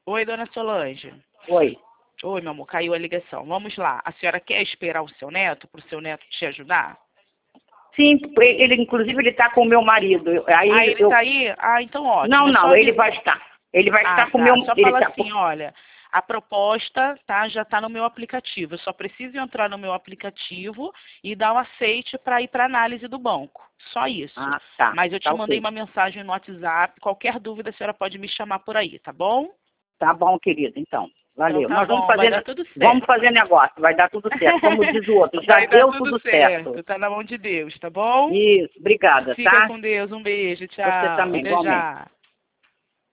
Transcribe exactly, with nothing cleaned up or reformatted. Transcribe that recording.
Oi, dona Solange. Oi. Oi, meu amor, caiu a ligação. Vamos lá. A senhora quer esperar o seu neto, para o seu neto te ajudar? Sim, ele, inclusive, ele está com o meu marido. Aí ah, ele eu... tá aí? Ah, então ótimo. Não, É não, só ele avisar. vai estar. Ele vai Ah, estar com o tá. meu... Só ele fala tá... assim, olha, a proposta tá, já está no meu aplicativo. Eu só preciso entrar no meu aplicativo e dar o aceite para ir para análise do banco. Só isso. Ah, tá. Mas eu te Tá mandei ok. uma mensagem no WhatsApp. Qualquer dúvida, a senhora pode me chamar por aí, tá bom? Tá bom, querido, então. Valeu. Então tá Nós vamos bom, vai fazer, dar tudo certo. vamos fazer negócio, vai dar tudo certo. Como diz o outro, já Vai dar deu tudo, tudo certo. certo. Tá na mão de Deus, tá bom? Isso, obrigada, Fica tá? com Deus. Um beijo. Tchau. Você também, Até igualmente. já.